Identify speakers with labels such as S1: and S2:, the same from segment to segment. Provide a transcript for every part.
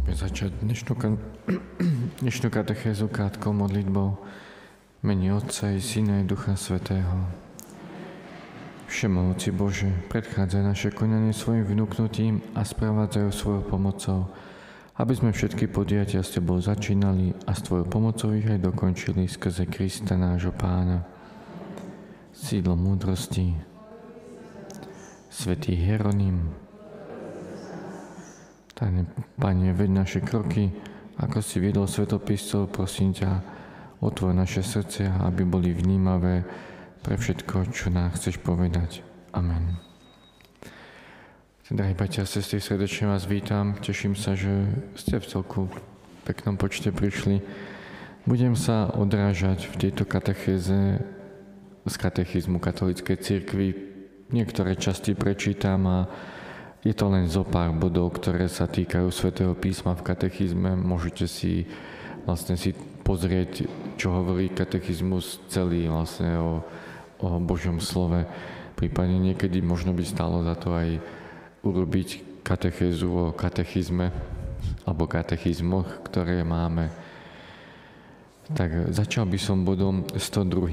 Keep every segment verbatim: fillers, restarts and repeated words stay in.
S1: Môžeme začať dnešnú, dnešnú katechézu krátkou modlitbou v mene Otca i Syna i Ducha Svätého. Všemohúci Bože, predchádzaj naše konanie svojim vnúknutím a sprevádzajú svojou pomocou, aby sme všetky podujatia s Tebou začínali a s Tvojou pomocou ich aj dokončili skrze Krista nášho Pána. Sídlo múdrosti, Svätý Hieronym. Pane, Pane, veď naše kroky, ako si viedol svätopiscov, prosím ťa, otvor naše srdcia, aby boli vnímavé pre všetko, čo nám chceš povedať. Amen. Drahí bratia a sestry, srdečne vás vítam. Teším sa, že ste v celku peknom počte prišli. Budem sa odrážať v tejto katechéze z katechizmu katolíckej cirkvi. Niektoré časti prečítam a je to len zo pár bodov, ktoré sa týkajú Svätého písma v katechizme. Môžete si vlastne si pozrieť, čo hovorí katechizmus celý vlastne o, o Božom slove. Prípadne niekedy možno by stalo za to aj urobiť katechézu o katechizme alebo katechizmoch, ktoré máme. Tak začal by som bodom sto dva.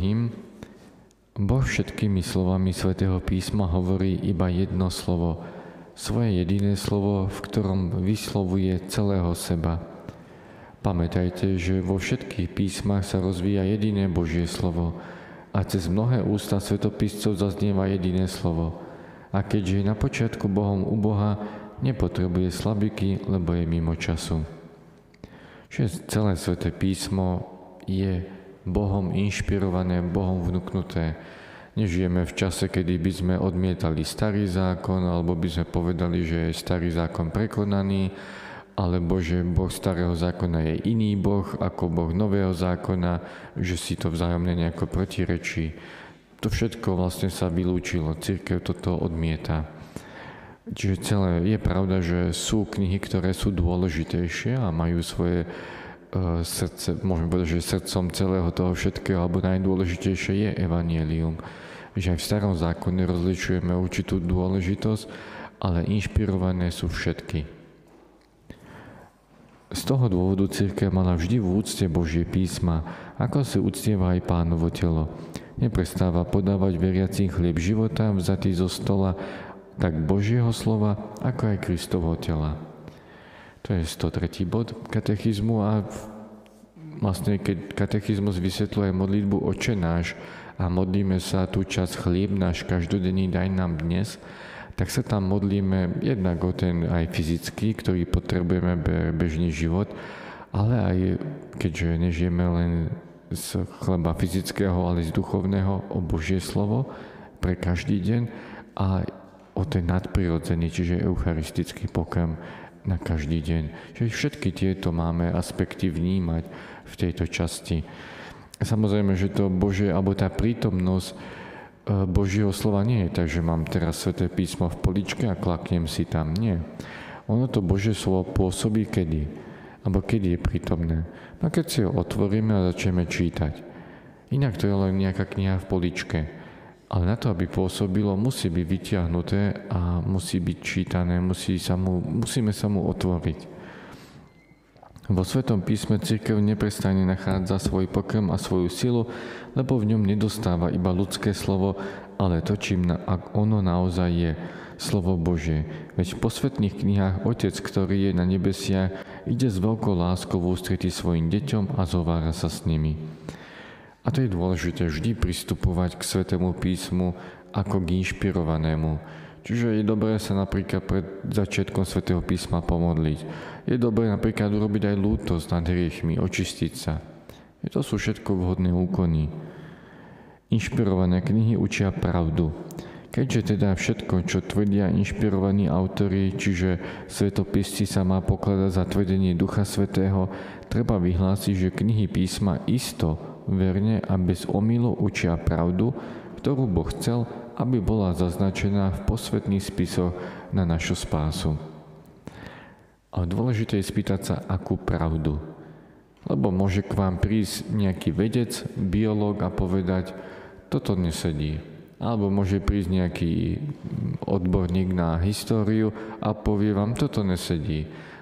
S1: Boh všetkými slovami Svätého písma hovorí iba jedno slovo, svoje jediné slovo, v ktorom vyslovuje celého seba. Pamätajte, že vo všetkých písmach sa rozvíja jediné Božie slovo a cez mnohé ústa svätopiscov zaznieva jediné slovo. A keďže je na počiatku Bohom u Boha, nepotrebuje slabiky, lebo je mimo času. Že celé Sväté písmo je Bohom inšpirované, Bohom vnúknuté. Nežijeme v čase, kedy by sme odmietali starý zákon, alebo by sme povedali, že je starý zákon prekonaný, alebo že Boh starého zákona je iný Boh ako Boh nového zákona, že si to vzájomne nejako protirečí. To všetko vlastne sa vylúčilo. Cirkev toto odmieta. Čiže celé je pravda, že sú knihy, ktoré sú dôležitejšie a majú svoje uh, srdce, môžeme povedať, že srdcom celého toho všetkého, alebo najdôležitejšie je evanjelium. Že aj v starom zákone rozlišujeme určitú dôležitosť, ale inšpirované sú všetky. Z toho dôvodu cirkev mala vždy v úcte Božie písma, ako si uctieva aj Pánovo telo. Neprestáva podávať veriacím chlieb života, vzatý zo stola, tak Božieho slova, ako aj Kristovho tela. To je sto tretí bod katechizmu a vlastne keď katechizmus vysvetľuje modlitbu Otče náš a modlíme sa tú časť chlieb náš každodenný daj nám dnes, tak sa tam modlíme jednak o ten aj fyzický, ktorý potrebujeme pre bežný život, ale aj keďže nežijeme len z chleba fyzického, ale z duchovného, o Božie slovo pre každý deň a o ten nadprirodzený, čiže eucharistický pokrm na každý deň. Čiže všetky tieto máme aspekty vnímať v tejto časti. Samozrejme, že to Božie, alebo tá prítomnosť Božieho slova nie je tak, že mám teraz Sväté písmo v poličke a klaknem si tam. Nie. Ono to Božie slovo pôsobí kedy? Alebo kedy je prítomné? No keď si ho otvoríme a začneme čítať. Inak to je len nejaká kniha v poličke. Ale na to, aby pôsobilo, musí byť vyťahnuté a musí byť čítané, musí sa mu, musíme sa mu otvoriť. Vo Svätom písme cirkev neprestane nachádza svoj pokrm a svoju silu, lebo v ňom nedostáva iba ľudské slovo, ale to, čím na, ak ono naozaj je, slovo Božie. Veď v posvätných knihách Otec, ktorý je na nebesiach, ide s veľkou láskou v ústretí svojim deťom a zovára sa s nimi. A to je dôležité vždy pristupovať k Svätému písmu ako k inšpirovanému. Čiže je dobré sa napríklad pred začiatkom Svätého písma pomodliť. Je dobré napríklad urobiť aj lútosť nad hriechmi, očistiť sa. To sú všetko vhodné úkony. Inšpirované knihy učia pravdu. Keďže teda všetko, čo tvrdia inšpirovaní autori, čiže svetopisci sa má pokladať za tvrdenie Ducha Svätého, treba vyhlásiť, že knihy písma isto, verne a bez omylu učia pravdu, ktorú Boh chcel, aby bola zaznačená v posvätných spisoch na našu spásu. A dôležité je spýtať sa, akú pravdu. Lebo môže k vám prísť nejaký vedec, biológ a povedať, toto nesedí. Alebo môže prísť nejaký odborník na históriu a povie vám, toto nesedí.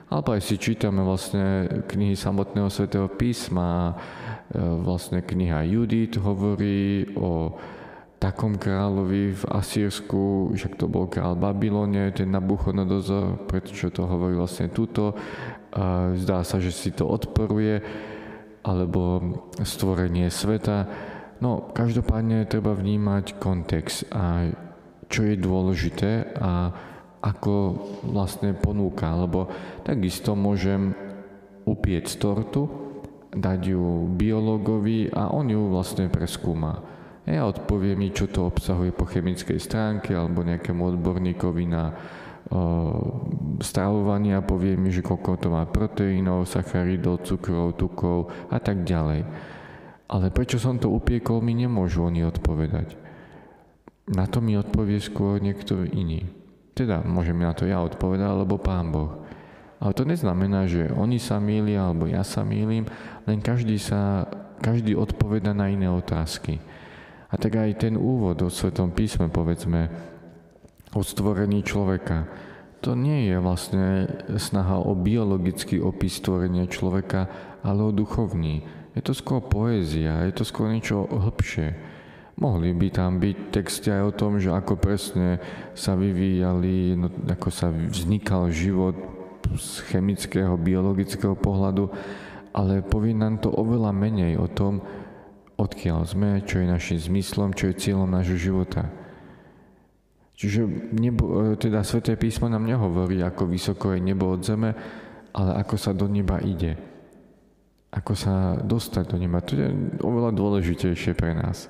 S1: Alebo aj si čítame vlastne knihy samotného svätého písma. Vlastne kniha Judit hovorí o takom kráľovi v Asýrsku, však to bol kráľ Babylone, ten Nabuchodonozor, pretože to hovorí vlastne túto. Zdá sa, že si to odporuje, alebo stvorenie sveta. No, každopádne treba vnímať kontext a čo je dôležité a ako vlastne ponúka, lebo takisto môžem upiecť tortu, dať ju biológovi a on ju vlastne preskúma. Ja odpoviem mi, čo to obsahuje po chemickej stránke alebo nejakému odborníkovi na o, stravovanie a povie mi, že koľko to má proteínov, sacharidov, cukrov, tukov a tak ďalej. Ale prečo som to upiekol, mi nemôžu oni odpovedať. Na to mi odpovie skôr niekto iný. Teda môžem na to ja odpovedať, alebo Pán Boh. Ale to neznamená, že oni sa mýlia, alebo ja sa mýlim, len každý sa, každý odpoveda na iné otázky. A tak aj ten úvod o Svetom písme, povedzme, o stvorení človeka, to nie je vlastne snaha o biologický opis stvorenia človeka, ale o duchovný. Je to skôr poézia, je to skôr niečo hlbšie. Mohli by tam byť texty aj o tom, že ako presne sa vyvíjali, no, ako sa vznikal život z chemického, biologického pohľadu, ale povie nám to oveľa menej o tom, odkiaľ sme, čo je našim zmyslom, čo je cieľom nášho života. Čiže nebo, teda Sväté písmo nám nehovorí, ako vysoko je nebo od zeme, ale ako sa do neba ide. Ako sa dostať do neba. To je oveľa dôležitejšie pre nás.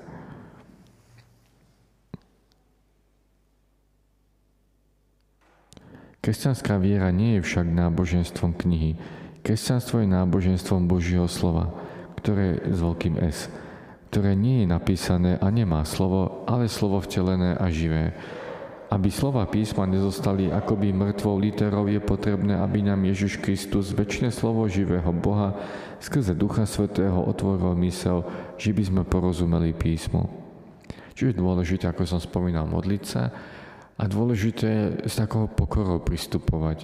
S1: Kresťanská viera nie je však náboženstvom knihy. Kresťanstvo je náboženstvom Božieho slova, ktoré je s veľkým S, ktoré nie je napísané a nemá slovo, ale slovo vtelené a živé. Aby slova písma nezostali akoby mŕtvou literou, je potrebné, aby nám Ježiš Kristus, večné slovo živého Boha, skrze Ducha Svätého otvoril mysel, že by sme porozumeli písmu. Čiže je dôležité, ako som spomínal, modliť sa, a dôležité s takou pokorou pristupovať.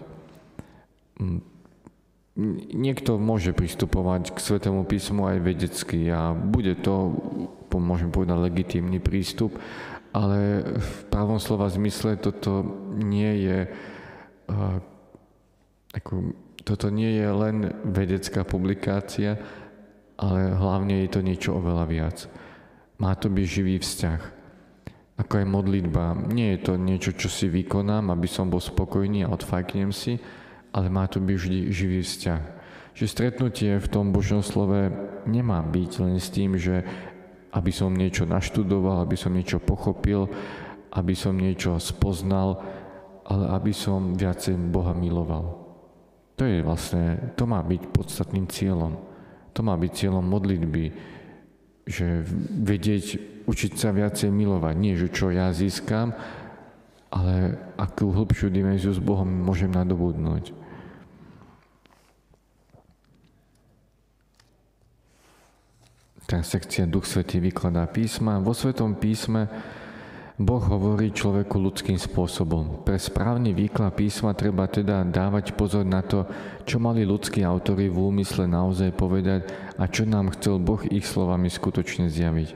S1: Niekto môže pristupovať k Svätému písmu aj vedecky a bude to, môžem povedať, legitímny prístup, ale v pravom slova zmysle toto nie je, uh, ako, toto nie je len vedecká publikácia, ale hlavne je to niečo oveľa viac. Má to byť živý vzťah. Ako aj modlitba. Nie je to niečo, čo si vykonám, aby som bol spokojný a odfajknem si, ale má to byť vždy živý vzťah. Že stretnutie v tom Božom slove nemá byť len s tým, že aby som niečo naštudoval, aby som niečo pochopil, aby som niečo spoznal, ale aby som viacej Boha miloval. To je vlastne, to má byť podstatným cieľom. To má byť cieľom modlitby, že vedieť, učiť sa viacej milovať. Nie, že čo ja získam, ale akú hlbšiu dimenziu s Bohom môžem nadobudnúť. Tá sekcia Duch Svätý vykladá písma. Vo Svätom písme Boh hovorí človeku ľudským spôsobom. Pre správny výklad písma treba teda dávať pozor na to, čo mali ľudskí autori v úmysle naozaj povedať a čo nám chcel Boh ich slovami skutočne zjaviť.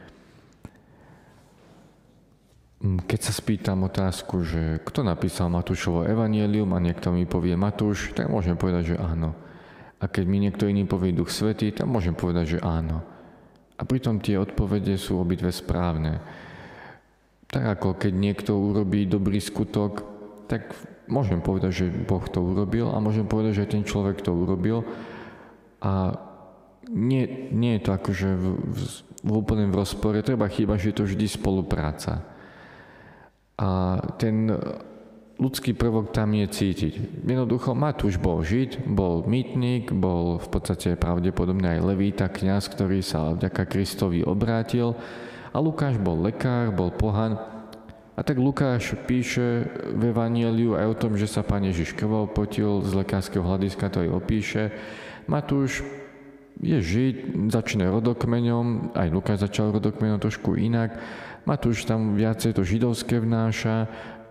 S1: Keď sa spýtam otázku, že kto napísal Matúšovo evanjelium a niekto mi povie Matúš, tak môžem povedať, že áno. A keď mi niekto iný povie Duch Svätý, tak môžem povedať, že áno. A pritom tie odpovede sú obidve správne. Tak ako keď niekto urobí dobrý skutok, tak môžem povedať, že Boh to urobil a môžem povedať, že ten človek to urobil. A nie, nie je to akože v, v, v úplném rozpore, treba chýba, že je to vždy spolupráca. A ten ľudský prvok tam je cítiť. Jednoducho Matúš bol Žid, bol mýtnik, bol v podstate pravdepodobne aj levíta, kňaz, ktorý sa vďaka Kristovi obrátil. A Lukáš bol lekár, bol pohan. A tak Lukáš píše v evanjeliu aj o tom, že sa Pán Ježiš krvou potil, z lekárskeho hľadiska to aj opíše. Matúš je Žid, začne rodokmeňom, aj Lukáš začal rodokmeňom trošku inak. Matúš tam viacej to židovské vnáša,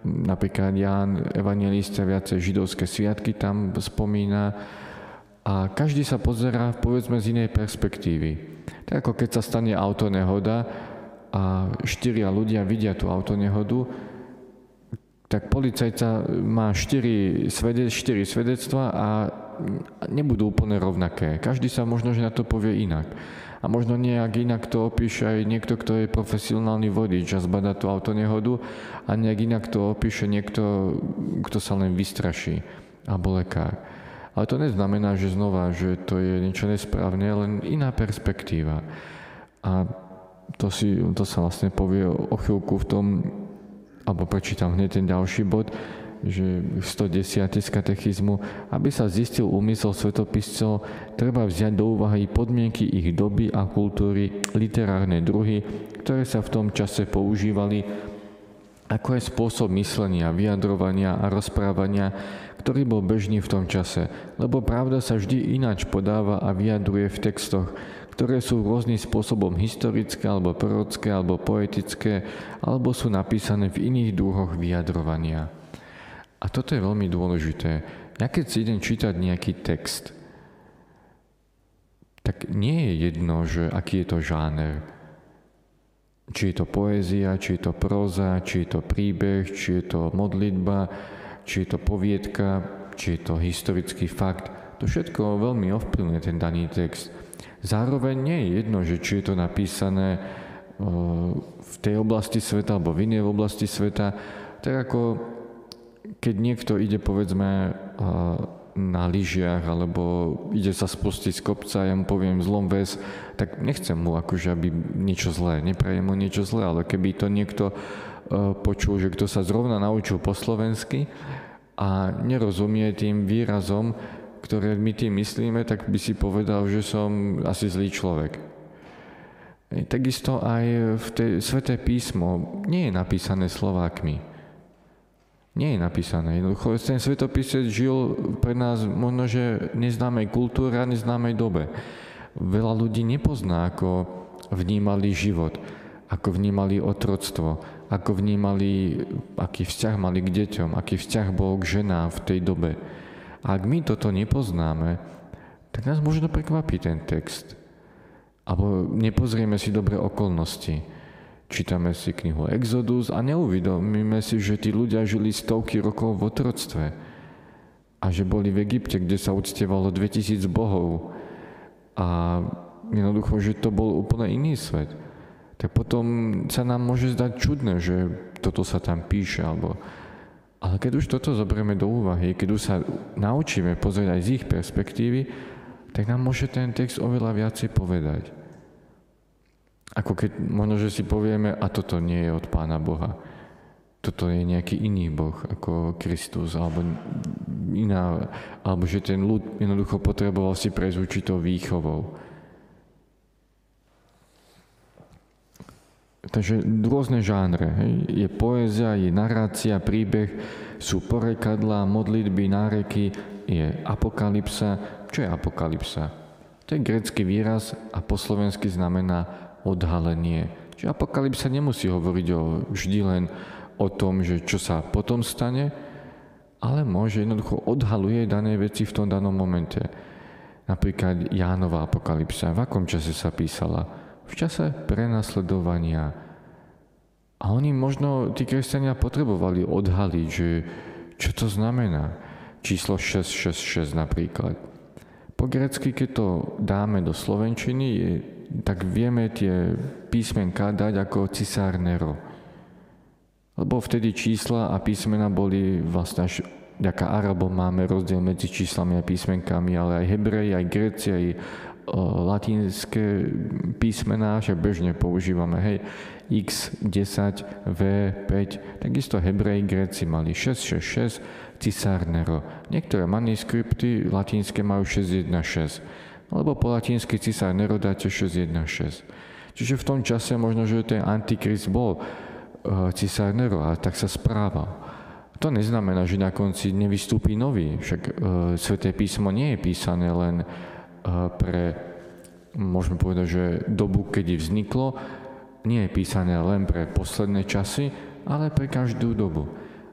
S1: napríklad Ján evanjelista viacej židovské sviatky tam spomína a každý sa pozerá povedzme z inej perspektívy. Tak ako keď sa stane autonehoda a štyria ľudia vidia tú autonehodu, tak policajca má štyri, svede, štyri svedectva a nebudú úplne rovnaké. Každý sa možno, že na to povie inak. A možno nejak inak to opíše aj niekto, kto je profesionálny vodič a zbadá tú autonehodu a nejak inak to opíše niekto, kto sa len vystraší, alebo lekár. Ale to neznamená, že znova, že to je niečo nesprávne, len iná perspektíva. A to, si, to sa vlastne povie o chvíľku v tom, alebo prečítam hneď ten ďalší bod, že sto desať z katechizmu, aby sa zistil úmysel svetopiscov, treba vziať do úvahy podmienky ich doby a kultúry, literárne druhy, ktoré sa v tom čase používali, ako je spôsob myslenia, vyjadrovania a rozprávania, ktorý bol bežný v tom čase, lebo pravda sa vždy ináč podáva a vyjadruje v textoch, ktoré sú rôznym spôsobom historické, alebo prorocké, alebo poetické, alebo sú napísané v iných druhoch vyjadrovania. A toto je veľmi dôležité. Ja keď si idem čítať nejaký text, tak nie je jedno, že aký je to žáner. Či je to poézia, či je to próza, či je to príbeh, či je to modlitba, či je to poviedka, či je to historický fakt. To všetko veľmi ovplyvňuje ten daný text. Zároveň nie je jedno, že či je to napísané v tej oblasti sveta alebo v inej oblasti sveta. Tak ako keď niekto ide povedzme na lyžiach alebo ide sa spustiť z kopca, ja mu poviem zlom väz, tak nechcem mu akože, aby niečo zlé, neprajem mu niečo zlé, ale keby to niekto počul, že kto sa zrovna naučil po slovensky a nerozumie tým výrazom, ktoré my tým myslíme, tak by si povedal, že som asi zlý človek. Takisto aj v tej Sväté písmo nie je napísané Slovákmi. Nie je napísané. Jednoducho, ten svetopisec žil pre nás možno, že neznámej kultúre a neznámej dobe. Veľa ľudí nepozná, ako vnímali život, ako vnímali otroctvo, ako vnímali, aký vzťah mali k deťom, aký vzťah bol k ženám v tej dobe. A ak my toto nepoznáme, tak nás možno prekvapí ten text. Alebo nepozrieme si dobre okolnosti. Čítame si knihu Exodus a neuvedomíme si, že tí ľudia žili stovky rokov v otroctve a že boli v Egypte, kde sa uctievalo dvetisíc bohov a jednoducho, že to bol úplne iný svet. Tak potom sa nám môže zdať čudné, že toto sa tam píše, alebo... ale keď už toto zoberieme do úvahy, keď už sa naučíme pozrieť aj z ich perspektívy, tak nám môže ten text oveľa viacej povedať. Ako keď možno, že si povieme, a toto nie je od Pána Boha. Toto je nejaký iný Boh, ako Kristus, alebo iná, alebo že ten ľud jednoducho potreboval si prejsť určitou výchovou. Takže rôzne žánre. Hej. Je poézia, je narácia, príbeh, sú porekadlá, modlitby, náreky, je apokalypsa. Čo je apokalypsa? To je grécky výraz a po slovensky znamená odhalenie. Čiže apokalypsa nemusí hovoriť o, vždy len o tom, že čo sa potom stane, ale môže jednoducho odhaluje dané veci v tom danom momente. Napríklad Jánova apokalypsa. V akom čase sa písala? V čase prenasledovania. A oni možno, tí kresťania potrebovali odhaliť, že čo to znamená. Číslo šesť šesť šesť napríklad. Po grécky, keď to dáme do slovenčiny, je, tak vieme tie písmenká dať ako cisár Nero. Lebo vtedy čísla a písmena boli vlastne až, vďaka Arabom máme rozdiel medzi číslami a písmenkami, ale aj Hebreji, aj Gréci, aj latinské písmená, že bežne používame, hej, X desať, V päť, takisto Hebreji, Gréci mali šesť šesť šesť, cisár Nero. Niektoré manuskripty latinské majú šesť jedna šesť, alebo po latinsky cisár Nero dáte šesť jedna šesť. Čiže v tom čase možno, že ten antikrist bol uh, cisár Nero a tak sa správal. To neznamená, že na konci nevystúpi nový, však uh, Sväté písmo nie je písané len uh, pre, môžeme povedať, že dobu, kedy vzniklo, nie je písané len pre posledné časy, ale pre každú dobu.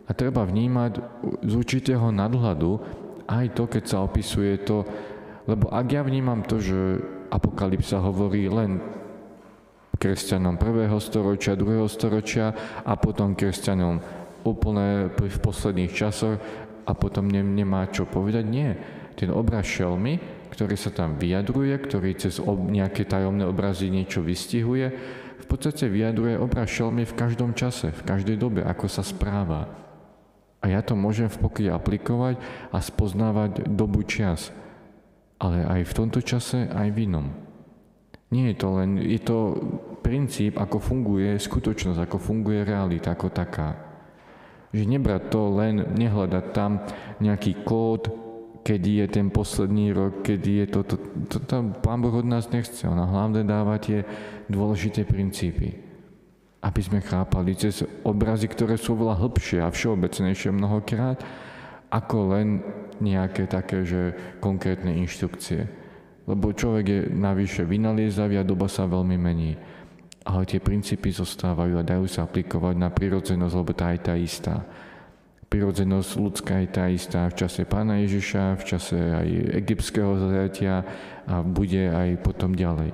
S1: A treba vnímať z určitého nadhľadu aj to, keď sa opisuje to, lebo ak ja vnímam to, že Apokalypsa hovorí len kresťanom prvého storočia, druhého storočia a potom kresťanom úplne v posledných časoch a potom nemá čo povedať, nie. Ten obraz šelmy, ktorý sa tam vyjadruje, ktorý cez ob, nejaké tajomné obrazy niečo vystihuje, v podstate vyjadruje obraz šelmy v každom čase, v každej dobe, ako sa správa. A ja to môžem v pokoji aplikovať a spoznávať dobu čias. Ale aj v tomto čase, aj v inom. Nie je to len, je to princíp, ako funguje skutočnosť, ako funguje realita, ako taká. Že nebrať to len, nehľadať tam nejaký kód, kedy je ten posledný rok, kedy je toto. To, to, to Pán Boh od nás nechce. On hlavne dáva tie dôležité princípy. Aby sme chápali cez obrazy, ktoré sú veľa hlbšie a všeobecnejšie mnohokrát, ako len nejaké také, že konkrétne inštrukcie. Lebo človek je navyše vynaliezavý a doba sa veľmi mení. Ale tie princípy zostávajú a dajú sa aplikovať na prirodzenosť, lebo tá je tá istá. Prirodzenosť ľudská je tá istá v čase Pána Ježiša, v čase aj egyptského zajatia a bude aj potom ďalej.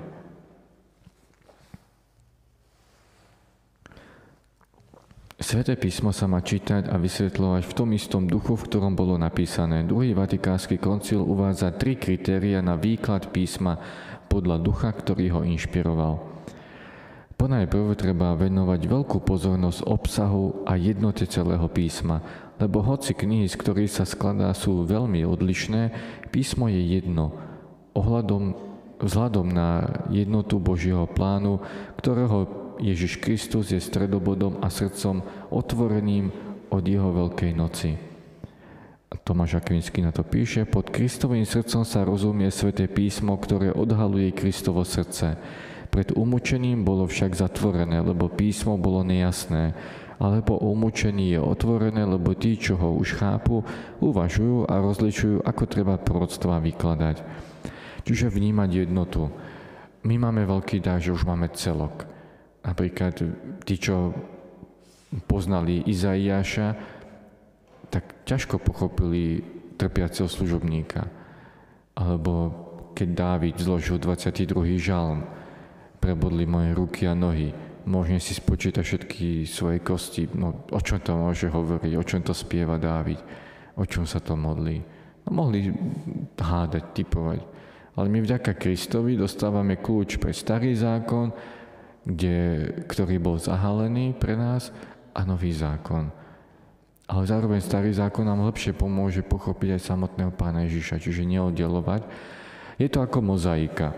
S1: Sväté písmo sa má čítať a vysvetľovať v tom istom duchu, v ktorom bolo napísané. Druhý Vatikánsky koncil uvádza tri kritéria na výklad písma podľa ducha, ktorý ho inšpiroval. Ponajprv treba venovať veľkú pozornosť obsahu a jednote celého písma, lebo hoci knihy, z ktorých sa skladá, sú veľmi odlišné, písmo je jedno, ohľadom, vzhľadom na jednotu Božieho plánu, ktorého Ježiš Kristus je stredobodom a srdcom otvoreným od jeho veľkej noci. Tomáš Akvinský na to píše, pod Kristovým srdcom sa rozumie sväté písmo, ktoré odhaluje Kristovo srdce. Pred umúčením bolo však zatvorené, lebo písmo bolo nejasné, ale po umúčení je otvorené, lebo tí, čo ho už chápu, uvažujú a rozličujú, ako treba proroctvá vykladať. Čiže vnímať jednotu. My máme veľký dar, že už máme celok. Napríklad tí, čo poznali Izaiáša, tak ťažko pochopili trpiaceho služobníka. Alebo keď Dávid zložil dvadsiaty druhý žalm, prebodli moje ruky a nohy, môžem si spočítať všetky svoje kosti. No, o čom to môže hovoriť, o čom to spieva Dávid, o čom sa to modlí. No, mohli hádať, typovať. Ale my vďaka Kristovi dostávame kľúč pre starý zákon, kde, ktorý bol zahalený pre nás, a nový zákon. Ale zároveň starý zákon nám lepšie pomôže pochopiť aj samotného Pána Ježiša, čiže neoddelovať. Je to ako mozaika.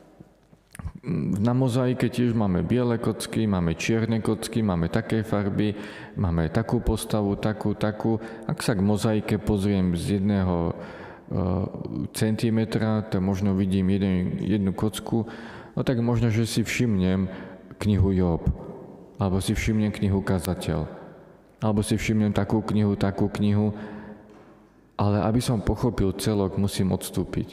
S1: Na mozaike tiež máme biele kocky, máme čierne kocky, máme také farby, máme takú postavu, takú, takú. Ak sa k mozaike pozriem z jedného uh, centimetra, to možno vidím jeden, jednu kocku, no tak možno, že si všimnem knihu Job, alebo si všimnem knihu Kazateľ, alebo si všimnem takú knihu, takú knihu, ale aby som pochopil celok, musím odstúpiť.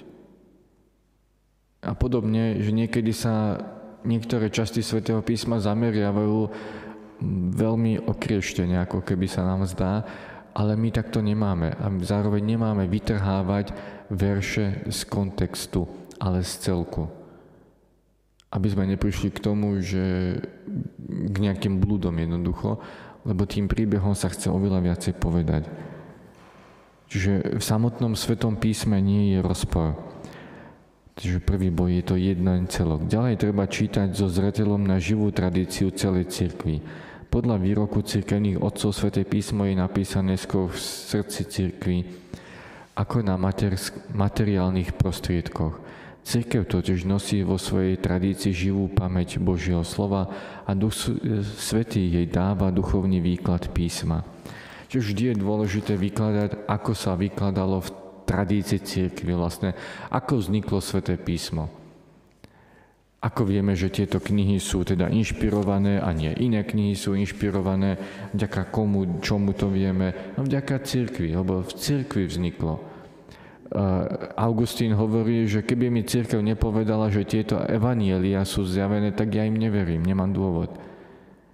S1: A podobne, že niekedy sa niektoré časti Svätého písma zameriavajú veľmi okrieštene, ako keby sa nám zdá, ale my takto nemáme. A zároveň nemáme vytrhávať verše z kontextu, ale z celku. Aby sme neprišli k tomu, že k nejakým blúdom jednoducho, lebo tým príbehom sa chce oveľa viacej povedať. Čiže v samotnom Svetom písme nie je rozpor. Čiže prvý boj je to jeden celok. Ďalej treba čítať so zreteľom na živú tradíciu celej cirkvi. Podľa výroku cirkevných otcov Sväté písmo je napísané skôr v srdci cirkvi, ako na materiálnych prostriedkoch. Cirkev totiž nosí vo svojej tradícii živú pamäť Božieho slova a Duch Svätý jej dáva duchovný výklad písma. Čiže vždy je dôležité vykladať, ako sa vykladalo v tradícii cirkvi vlastne, ako vzniklo Sväté písmo. Ako vieme, že tieto knihy sú teda inšpirované a nie iné knihy sú inšpirované, vďaka komu, čomu to vieme? No vďaka cirkvi, lebo v cirkvi vzniklo. Augustín hovorí, že keby mi cirkev nepovedala, že tieto evanjelia sú zjavené, tak ja im neverím, nemám dôvod.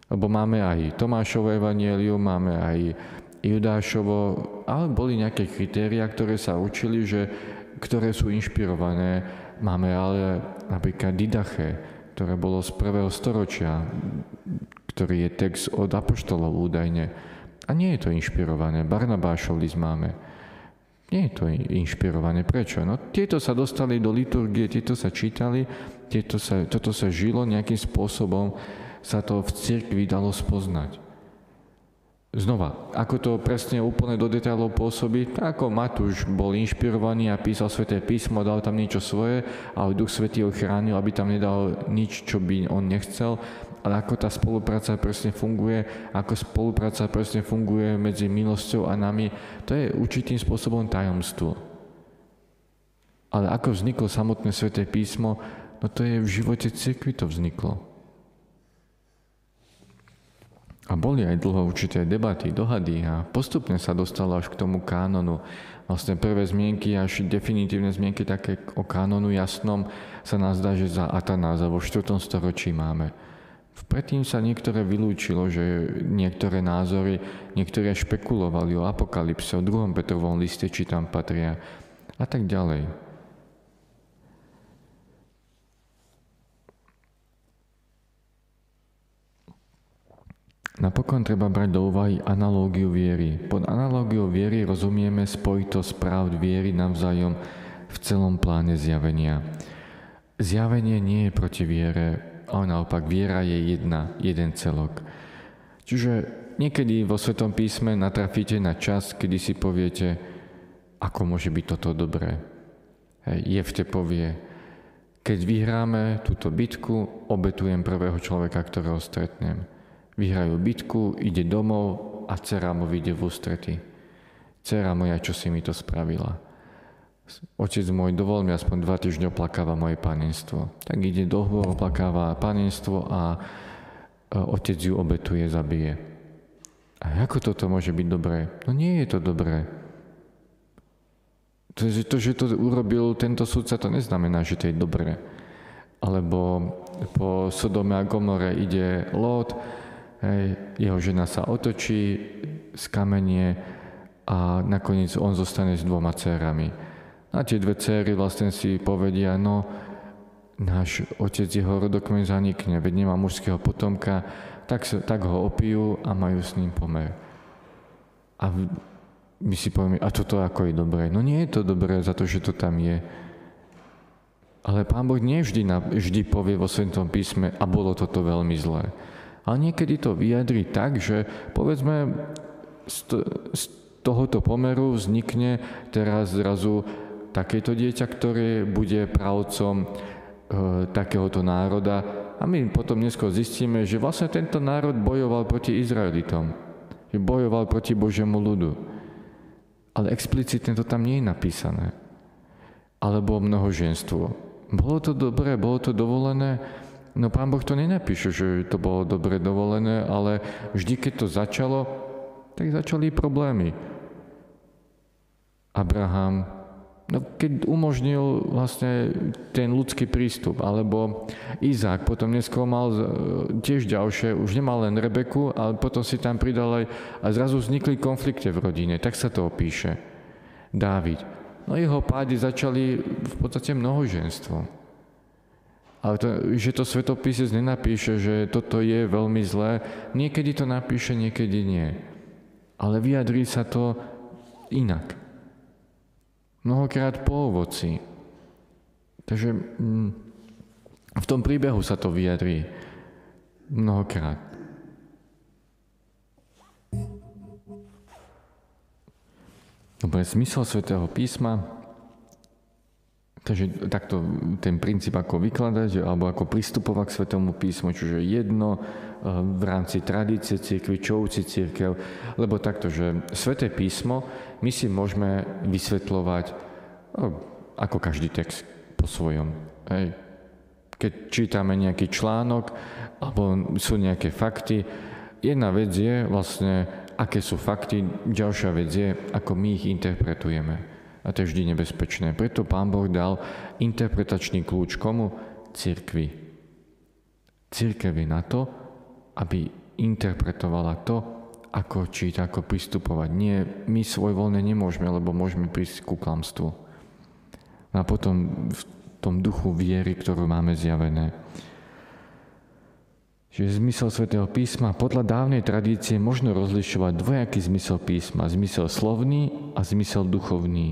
S1: Lebo máme aj Tomášovo evanjelium, máme aj Judášovo, ale boli nejaké kritériá, ktoré sa učili, že, ktoré sú inšpirované. Máme ale napríklad Didache, ktoré bolo z prvého storočia, ktorý je text od apoštolov údajne. A nie je to inšpirované. Barnabášov list máme. Nie je to inšpirované. Prečo? No tieto sa dostali do liturgie, tieto sa čítali, tieto sa, toto sa žilo nejakým spôsobom, sa to v cirkvi dalo spoznať. Znova, ako to presne úplne do detailov pôsobí, tak ako Matúš bol inšpirovaný a písal Sväté písmo, dal tam niečo svoje, ale Duch Svätý ho chránil, aby tam nedal nič, čo by on nechcel. Ale ako tá spolupráca presne funguje, ako spolupráca presne funguje medzi milosťou a nami, to je určitým spôsobom tajomstvo. Ale ako vzniklo samotné Sväté písmo, no to je v živote cirkvi to vzniklo. A boli aj dlho určité debaty, dohady a postupne sa dostalo až k tomu kánonu. Vlastne prvé zmienky až definitívne zmienky také o kánonu jasnom sa nás zdá, že za Atanáza vo štvrtom storočí máme. Predtým sa niektoré vylúčilo, že niektoré názory, niektoré špekulovali o apokalypse, o druhom Petrovom liste, či tam patria a tak ďalej. Napokon treba brať do úvahy analógiu viery. Pod analógiou viery rozumieme spojitosť pravd viery navzájom v celom pláne zjavenia. Zjavenie nie je proti viere, ale naopak viera je jedna, jeden celok. Čiže niekedy vo Svätom písme natrafíte na čas, kedy si poviete, ako môže byť toto dobré. Hej, Jefte povie, keď vyhráme túto bitku, obetujem prvého človeka, ktorého stretnem. Vyhrajú bitku, ide domov a dcera mu vyjde v ústrety. Dcera moja, čo si mi to spravila? Otec môj, dovol mi aspoň dva týždne oplakáva moje panenstvo. Tak ide do hôr, oplakáva panenstvo a otec ju obetuje, zabije. A ako toto môže byť dobré? No nie je to dobré. To, že to, že to urobil tento sudca, to neznamená, že to je dobré. Alebo po Sodome a Gomore ide Lót, hej, jeho žena sa otočí, skamenie a nakoniec on zostane s dvoma dcérami. A tie dve dcéry vlastne si povedia, no náš otec, jeho rodokmeň zanikne, veď nemá mužského potomka, tak, tak ho opijú a majú s ním pomer. A my si povieme, a toto ako je dobré? No nie je to dobré za to, že to tam je. Ale Pán Boh nie vždy, vždy povie vo Svätom písme, a bolo toto veľmi zlé. Ale niekedy to vyjadrí tak, že povedzme z tohoto pomeru vznikne teraz zrazu takéto dieťa, ktoré bude pravcom e, takéhoto národa a my potom neskôr zistíme, že vlastne tento národ bojoval proti Izraelitom, že bojoval proti Božiemu ľudu. Ale explicitne to tam nie je napísané. Alebo mnohoženstvo. Bolo to dobré, bolo to dovolené? No Pán Boh to nenapíše, že to bolo dobre dovolené, ale vždy, keď to začalo, tak začali problémy. Abraham, no keď umožnil vlastne ten ľudský prístup, alebo Izák, potom neskôr mal tiež ďalšie, už nemal len Rebeku, ale potom si tam pridal aj, a zrazu vznikli konflikty v rodine, tak sa to opíše. Dávid, no jeho pády začali v podstate mnohoženstvo. Ale to, že to Svätopisec nenapíše, že toto je veľmi zlé, niekedy to napíše, niekedy nie. Ale vyjadrí sa to inak. Mnohokrát po ovoci. Takže mm, v tom príbehu sa to vyjadrí mnohokrát. Dobre, zmysel Svätého písma. Takže takto ten princíp, ako vykladať, alebo ako pristupovať k Svätému písmu, čiže jedno v rámci tradície cirkvi, čo učí cirkev, lebo takto, že Sväté písmo my si môžeme vysvetľovať ako každý text po svojom. Hej. Keď čítame nejaký článok, alebo sú nejaké fakty, jedna vec je vlastne, aké sú fakty, ďalšia vec je, ako my ich interpretujeme. A to je vždy nebezpečné. Preto Pán Boh dal interpretačný kľúč komu? Cirkvi. Cirkev je na to, aby interpretovala to, ako čítať, ako pristupovať. Nie, my svojvoľne nemôžeme, lebo môžeme prísť ku klamstvu. A potom v tom duchu viery, ktorú máme zjavené. Čiže zmysel Svätého písma podľa dávnej tradície možno rozlišovať dvojaký zmysel písma. Zmysel slovný a zmysel duchovný.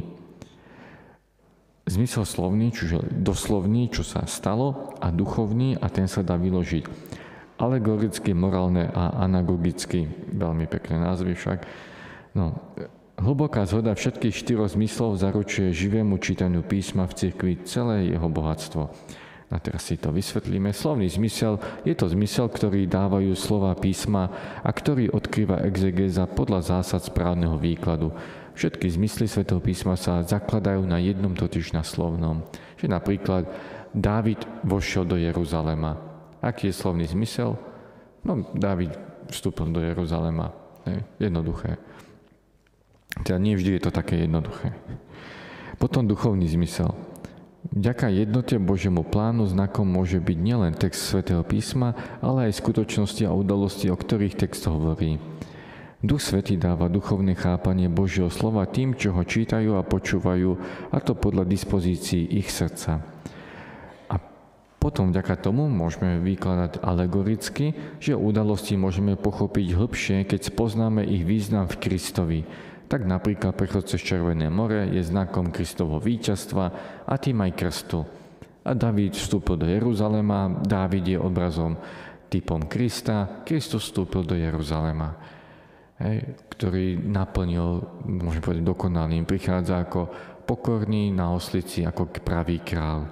S1: Zmysel slovný, čiže doslovný, čo sa stalo, a duchovný, a ten sa dá vyložiť. Alegoricky, morálne a anagogicky. Veľmi pekné názvy však. No, hlboká zhoda všetkých štyroch zmyslov zaručuje živému čítaniu písma v cirkvi celé jeho bohatstvo. A teraz si to vysvetlíme. Slovný zmysel je to zmysel, ktorý dávajú slova písma a ktorý odkrýva exegéza podľa zásad správneho výkladu. Všetky zmysly Svätého písma sa zakladajú na jednom, totiž na slovnom. Že napríklad Dávid vošiel do Jeruzalema. Aký je slovný zmysel? No, Dávid vstúpil do Jeruzalema. Jednoduché. Teda nie vždy je to také jednoduché. Potom duchovný zmysel. Vďaka jednote Božiemu plánu znakom môže byť nielen text Svätého písma, ale aj skutočnosti a udalosti, o ktorých text hovorí. Duch Svätý dáva duchovné chápanie Božieho slova tým, čo ho čítajú a počúvajú, a to podľa dispozícií ich srdca. A potom vďaka tomu môžeme vykladať alegoricky, že udalosti môžeme pochopiť hlbšie, keď spoznáme ich význam v Kristovi. Tak napríklad prechod cez Červené more je znakom Kristovho víťazstva a tým aj krstu. A Dávid vstúpil do Jeruzalema, Dávid je obrazom, typom Krista, Kristus vstúpil do Jeruzalema, hej, ktorý naplnil, môžeme povedať, dokonalým. Prichádza ako pokorný na oslici, ako pravý král.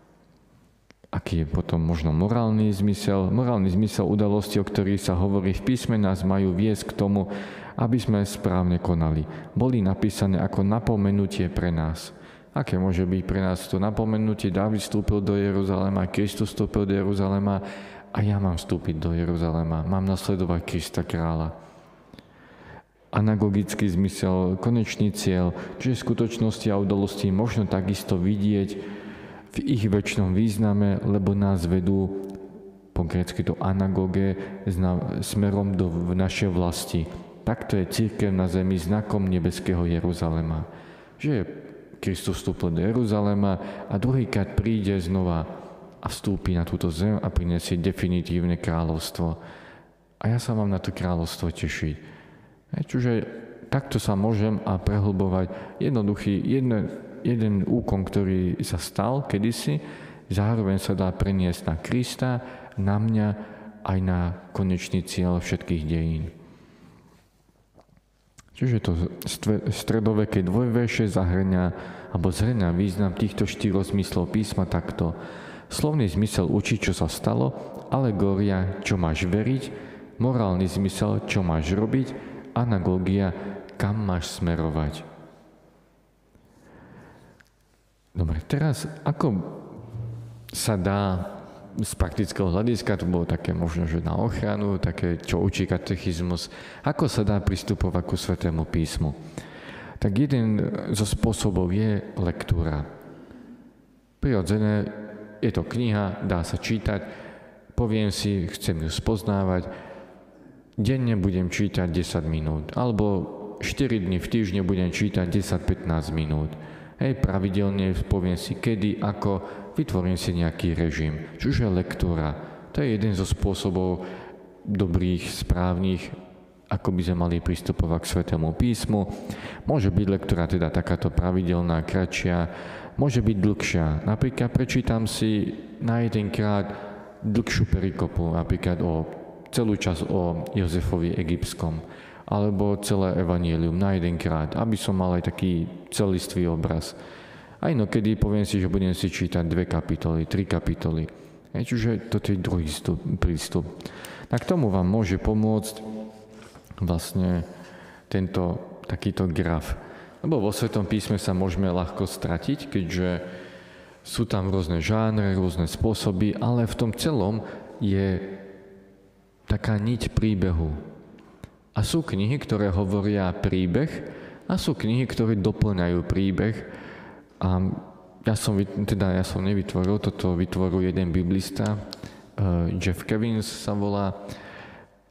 S1: Aký je potom možno morálny zmysel? Morálny zmysel udalosti, o ktorých sa hovorí v písme, nás majú viesť k tomu, aby sme správne konali. Boli napísané ako napomenutie pre nás. Aké môže byť pre nás to napomenutie? Dávid vstúpil do Jeruzalema, Kristus vstúpil do Jeruzalema a ja mám vstúpiť do Jeruzalema. Mám nasledovať Krista kráľa. Anagogický zmysel, konečný cieľ, čiže skutočnosti a udalosti možno takisto vidieť v ich večnom význame, lebo nás vedú, po grécky to anagoge, smerom do našej vlasti. Takto je cirkev na zemi znakom nebeského Jeruzalema. Že Kristus vstúpil do Jeruzalema a druhýkrát príde znova a vstúpi na túto zem a prinesie definitívne kráľovstvo. A ja sa mám na to kráľovstvo tešiť. Čiže takto sa môžem a prehlbovať jednoduchý, jeden, jeden úkon, ktorý sa stal kedysi, zároveň sa dá preniesť na Krista, na mňa aj na konečný cieľ všetkých dejín. Čiže to stredoveké dvojverše zahrňa alebo zhrňa význam týchto štyroch zmyslov písma takto. Slovný zmysel učí, čo sa stalo, alegória, čo máš veriť, morálny zmysel, čo máš robiť, anagógia, kam máš smerovať. Dobre, teraz ako sa dá z praktického hľadiska, to bolo také možno, že na ochranu, také, čo učí katechizmus, ako sa dá pristupovať ku Svätému písmu. Tak jeden zo spôsobov je lektúra. Prirodzené, je to kniha, dá sa čítať, poviem si, chcem ju spoznávať, denne budem čítať desať minút, alebo štyri dni v týždni budem čítať desať až pätnásť minút. Hej, pravidelne poviem si, kedy, ako, vytvorím si nejaký režim. Čiže lektúra. To je jeden zo spôsobov dobrých, správnych, ako by sme mali pristupovať k Svätému písmu. Môže byť lektúra teda takáto pravidelná, kratšia, môže byť dlhšia. Napríklad prečítam si na jedenkrát dlhšiu perikopu, napríklad o celú časť o Jozefovi Egyptskom, alebo celé evanjelium na jedenkrát, aby som mal aj taký celistvý obraz. A inokedy poviem si, že budem si čítať dve kapitoly, tri kapitoly. Čiže toto je druhý stup, prístup. A k tomu vám môže pomôcť vlastne tento takýto graf. Lebo vo Svätom písme sa môžeme ľahko stratiť, keďže sú tam rôzne žánre, rôzne spôsoby, ale v tom celom je taká niť príbehu. A sú knihy, ktoré hovoria príbeh, a sú knihy, ktoré doplňajú príbeh. A ja som, teda ja som nevytvoril, toto vytvoril jeden biblista, Jeff Kevins sa volá,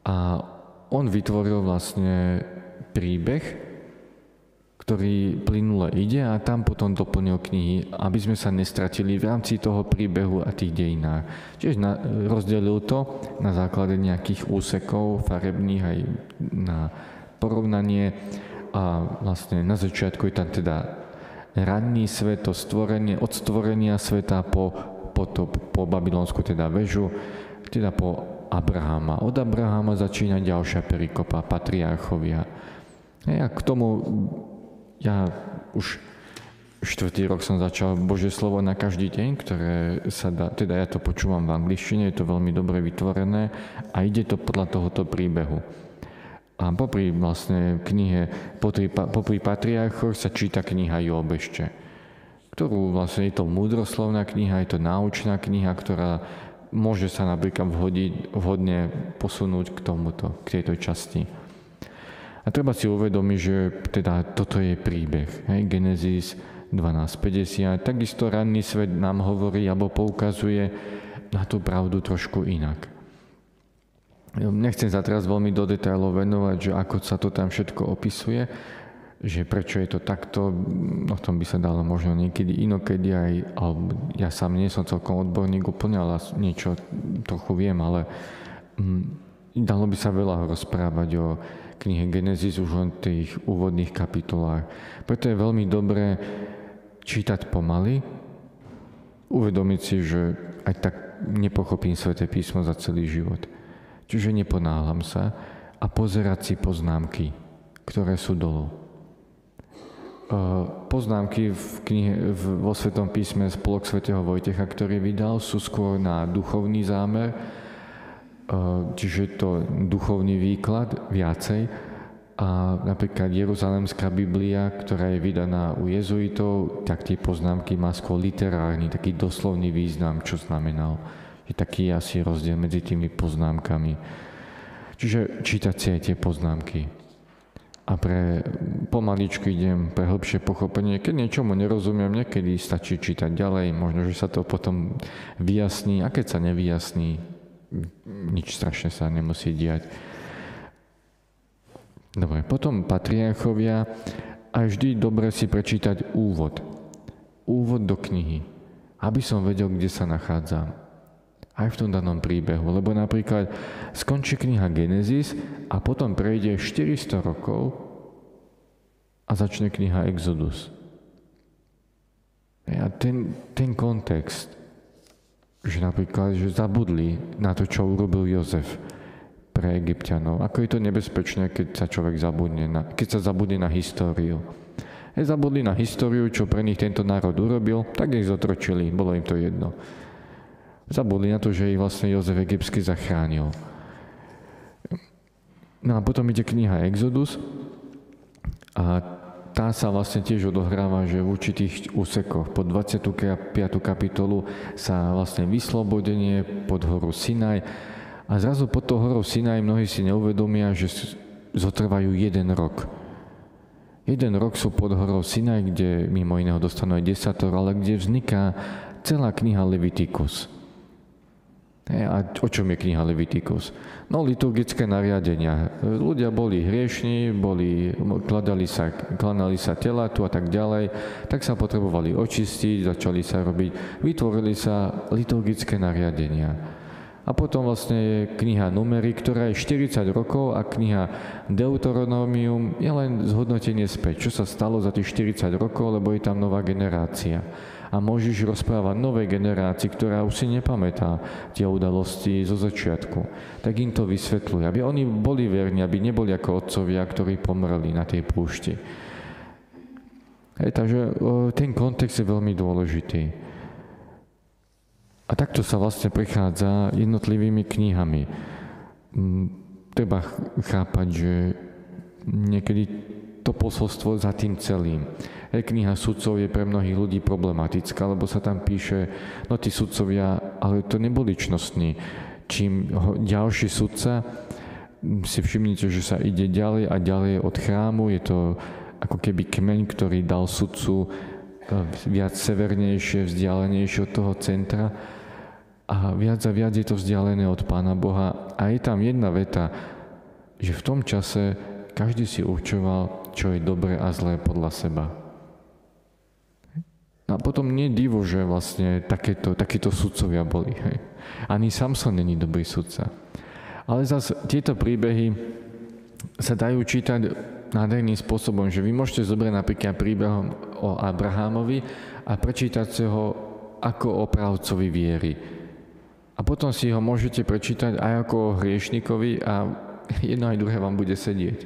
S1: A on vytvoril vlastne príbeh, ktorý plynule ide a tam potom doplnil knihy, aby sme sa nestratili v rámci toho príbehu a tých dejinách. Čiže na, rozdelil to na základe nejakých úsekov farebných aj na porovnanie a vlastne na začiatku je tam teda ranný svet, to stvorenie, od stvorenia sveta po, po, to, po babylonskú teda väžu, teda po Abrahama. Od Abrahama začína ďalšia perikopa, patriarchovia. A k tomu ja už štvrtý rok som začal Božie slovo na každý deň, ktoré sa dá, teda ja to počúvam v angličtine, je to veľmi dobre vytvorené a ide to podľa tohoto príbehu. A popri vlastne knihe, popri, popri patriarchoch sa číta kniha Job ešte, ktorú vlastne je to múdroslovná kniha, je to náučná kniha, ktorá môže sa napríklad vhodiť, vhodne posunúť k tomuto, k tejto časti. A treba si uvedomiť, že teda toto je príbeh. Hej? Genesis dvanásť päťdesiat. Takisto ranný svet nám hovorí alebo poukazuje na tú pravdu trošku inak. Nechcem sa teraz veľmi do detailov venovať, že ako sa to tam všetko opisuje, že prečo je to takto, o tom by sa dalo možno niekedy inokedy aj, alebo ja sám nie som celkom odborník úplne, ale niečo trochu viem, ale hm, dalo by sa veľa rozprávať o knihe Genesis už len v tých úvodných kapitolách. Preto je veľmi dobré čítať pomaly, uvedomiť si, že aj tak nepochopím Sväté písmo za celý život. Čiže neponáhľam sa a pozerať si poznámky, ktoré sú dolu. Poznámky v knihe, vo Svätom písme Spolok svätého Vojtecha, ktorý vydal, sú skôr na duchovný zámer, čiže to duchovný výklad viacej. A napríklad Jeruzalemská Biblia, ktorá je vydaná u jezuitov, tak tie poznámky má skôr literárny, taký doslovný význam, čo znamenal. Je taký asi rozdiel medzi tými poznámkami. Čiže čítať si aj tie poznámky. A pre pomaličku idem pre hĺbšie pochopenie. Keď niečomu nerozumiem, niekedy stačí čítať ďalej, možno, že sa to potom vyjasní. A keď sa nevyjasní, nič strašne sa nemusí diať. Dobre, potom patriarchovia a vždy dobre si prečítať úvod. Úvod do knihy, aby som vedel, kde sa nachádzam. Aj v tom danom príbehu, lebo napríklad skončí kniha Genesis a potom prejde štyristo rokov a začne kniha Exodus. A ten, ten kontext, že napríklad, že zabudli na to, čo urobil Jozef pre Egypťanov. Ako je to nebezpečné, keď sa človek zabudne na, keď sa zabudne na históriu. Keď zabudli na históriu, čo pre nich tento národ urobil, tak ich zotročili, bolo im to jedno. Zabudli na to, že ich vlastne Jozef egyptský zachránil. No a potom ide kniha Exodus a tá sa vlastne tiež odohráva, že v určitých úsekoch pod dvadsiatu piatu kapitolu sa vlastne vyslobodenie pod horu Sinaj a zrazu pod tou horou Sinaj mnohí si neuvedomia, že zotrvajú jeden rok. Jeden rok sú pod horou Sinaj, kde mimo iného dostanú aj desatoro, ale kde vzniká celá kniha Levitikus. A o čom je kniha Levitikus? No, liturgické nariadenia. Ľudia boli hriešni, boli, kladali sa, klanali sa tela tu a tak ďalej, tak sa potrebovali očistiť, začali sa robiť, vytvorili sa liturgické nariadenia. A potom vlastne je kniha Numery, ktorá je štyridsať rokov a kniha Deuteronomium je len zhodnotenie späť, čo sa stalo za tých štyridsať rokov, lebo je tam nová generácia. A môžeš rozprávať novej generácii, ktorá už si nepamätá tie udalosti zo začiatku. Tak im to vysvetľuje, aby oni boli verní, aby neboli ako otcovia, ktorí pomreli na tej púšti. Hej, takže ten kontext je veľmi dôležitý. A takto sa vlastne prechádza jednotlivými knihami. Treba chápať, že niekedy to posolstvo za tým celým. Hej, kniha sudcov je pre mnohých ľudí problematická, lebo sa tam píše, no tí sudcovia, ale to neboli čnostní. Čím ďalší sudca, si všimnite, že sa ide ďalej a ďalej od chrámu, je to ako keby kmeň, ktorý dal sudcu viac severnejšie, vzdialenejšie od toho centra. a viac a viac je to vzdialené od Pána Boha. A je tam jedna veta, že v tom čase každý si určoval, čo je dobré a zlé podľa seba. A potom nie je divo, že vlastne takéto, takéto sudcovia boli. Hej. Ani Samson není dobrý sudca. Ale zase tieto príbehy sa dajú čítať nádherným spôsobom, že vy môžete zobrať napríklad príbeh o Abrahámovi a prečítať si ho ako o pravcovi viery. A potom si ho môžete prečítať aj ako o hriešnikovi a jedno aj druhé vám bude sedieť.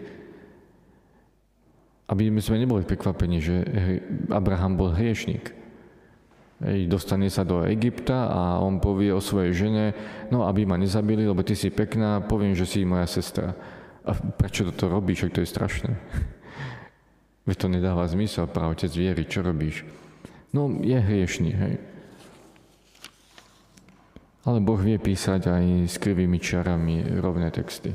S1: Aby sme neboli prekvapení, že Abraham bol hriešnik. Dostane sa do Egypta a on povie o svojej žene, no aby ma nezabili, lebo ty si pekná, poviem, že si moja sestra. A prečo toto robíš, ak to je strašné? Veď to nedáva zmysel, pravotec viery, čo robíš? No, je hriešný, hej. Ale Boh vie písať aj s krivými čarami rovné texty.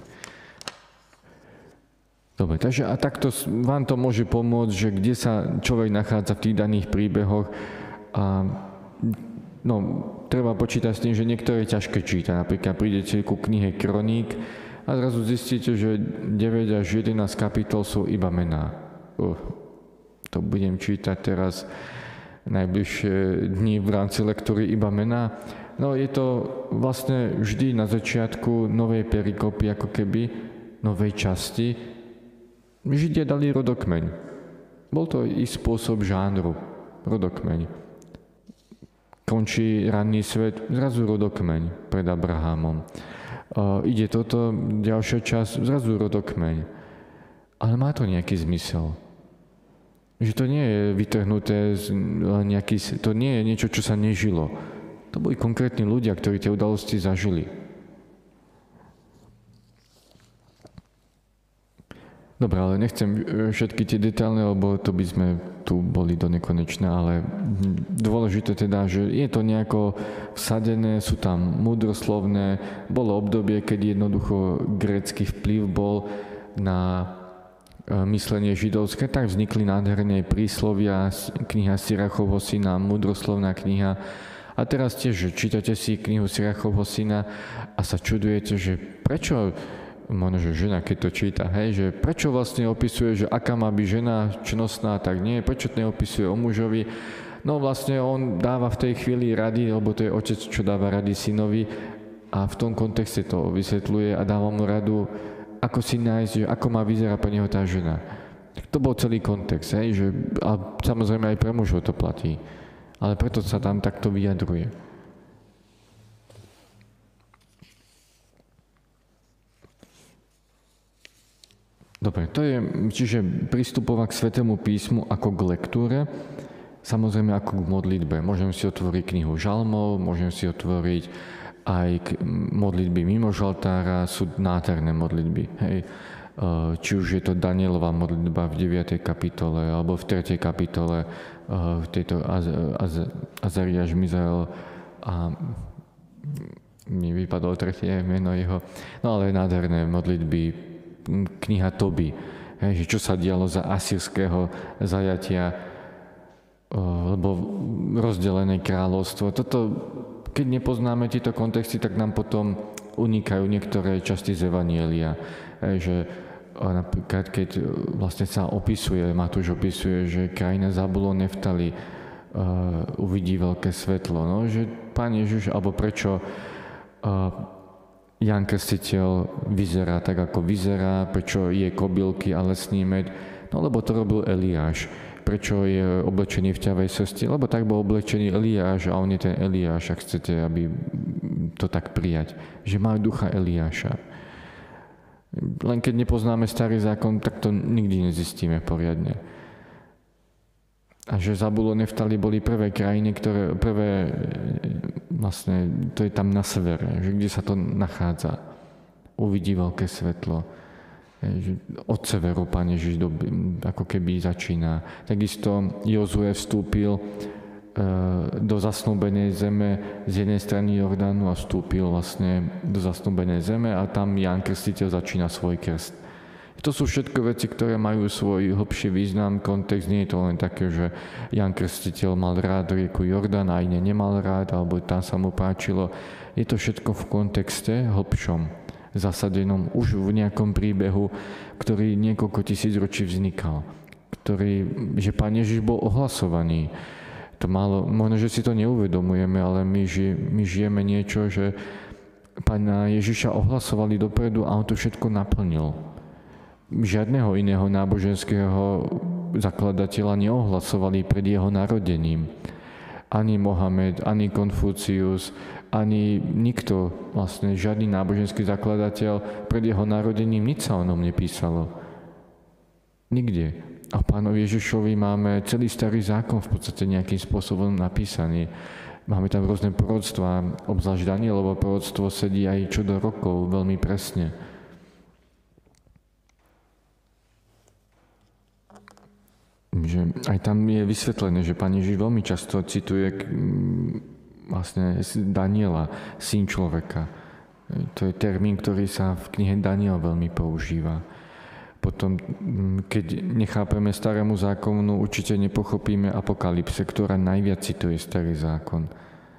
S1: Dobre, takže a takto vám to môže pomôcť, že kde sa človek nachádza v tých daných príbehoch a no, treba počítať s tým, že niektoré je ťažké čítať. Napríklad prídete ku knihe Kroník a zrazu zistíte, že deväť až jedenásť kapitol sú iba mená. Uh, to budem čítať teraz najbližšie dni v rámci lektúry iba mená. No je to vlastne vždy na začiatku novej perikopy, ako keby novej časti. Židia dali rodokmeň. Bol to ich spôsob žánru. Rodokmeň. Končí ranný svet, zrazu rodokmeň pred Abrahamom. Uh, ide toto, ďalšia časť, zrazu rodokmeň. Ale má to nejaký zmysel. Že to nie je vytrhnuté, nejaký, to nie je niečo, čo sa nežilo. To boli konkrétni ľudia, ktorí tie udalosti zažili. Dobre, ale nechcem všetky tie detaily, lebo to by sme tu boli do nekonečna, ale dôležité teda, že je to nejako vsadené, sú tam múdroslovné. Bolo obdobie, keď jednoducho grécky vplyv bol na myslenie židovské, tak vznikli nádherné príslovia, kniha Sirachovho syna, múdroslovná kniha. A teraz tiež čítate si knihu Sirachovho syna a sa čudujete, že prečo, možno, že žena, keď to číta, hej, že prečo vlastne opisuje, že aká má byť žena čnostná, tak nie, prečo to neopisuje o mužovi. No vlastne on dáva v tej chvíli rady, lebo to je otec, čo dáva rady synovi a v tom kontexte to vysvetľuje a dáva mu radu, ako si nájsť, že ako má vyzerať pre neho tá žena. To bol celý kontext, hej, že, a samozrejme aj pre mužov to platí. Ale preto sa tam takto vyjadruje. Dobre, to je, čiže pristupovať k Svätému písmu ako k lektúre, samozrejme ako k modlitbe. Môžem si otvoriť knihu žalmov, môžem si otvoriť aj modlitby mimo žaltára, sú nádherné modlitby. Hej. Či už je to Danielova modlitba v deviatej kapitole, alebo v tretej kapitole, v tejto Az, Az, Azariáš Mizael a mi vypadlo tretie meno jeho, no ale nádherné modlitby, kniha Toby, hej, že čo sa dialo za asýrskeho zajatia, lebo rozdelené kráľovstvo. Toto, keď nepoznáme tieto kontexty, tak nám potom unikajú niektoré časti z Evanjelia, hej, že napríklad, keď vlastne sa opisuje, Matúš opisuje, že krajina Zabulon, Neftali uh, uvidí veľké svetlo. No, že Pán Ježiš, alebo prečo uh, Ján Krstiteľ vyzerá tak, ako vyzerá, prečo je kobylky a lesný med, no lebo to robil Eliáš. Prečo je oblečený v ťavej srsti? Lebo tak bol oblečený Eliáš a on je ten Eliáš, ak chcete, aby to tak prijať. Že má ducha Eliáša. Len keď nepoznáme starý zákon, tak to nikdy nezistíme poriadne. A že Zabulon, Neftali boli prvé krajiny, ktoré, prvé, vlastne, to je tam na severe, že kde sa to nachádza. Uvidí veľké svetlo. Od severu Pán Ježiš do, ako keby začína. Takisto Jozue vstúpil do zasnúbenej zeme z jednej strany Jordánu a vstúpil vlastne do zasnúbenej zeme a tam Ján Krstiteľ začína svoj krst. To sú všetko veci, ktoré majú svoj hlbší význam, kontext. Nie je to len také, že Ján Krstiteľ mal rád rieku Jordán a iné nemal rád, alebo tam sa mu páčilo. Je to všetko v kontexte hlbšom, zasadenom už v nejakom príbehu, ktorý niekoľko tisíc ročí vznikal. Ktorý, že Pán Ježiš bol ohlasovaný. To málo, možno, že si to neuvedomujeme, ale my, ži, my žijeme niečo, že Pána Ježiša ohlasovali dopredu a on to všetko naplnil. Žiadneho iného náboženského zakladateľa neohlasovali pred jeho narodením. Ani Mohamed, ani Konfúcius, ani nikto, vlastne žiadny náboženský zakladateľ pred jeho narodením nič sa o ňom nepísalo. Nikde. A Pánovi Ježišovi máme celý starý zákon v podstate nejakým spôsobom napísaný. Máme tam rôzne proroctvá, obzvlášť Danielovo proroctvo sedí aj čo do rokov veľmi presne. Že aj tam je vysvetlené, že Pán Ježiš veľmi často cituje vlastne Daniela, syn človeka. To je termín, ktorý sa v knihe Daniel veľmi používa. Potom, keď nechápeme starému zákonu, určite nepochopíme Apokalypse, ktorá najviac cituje starý zákon.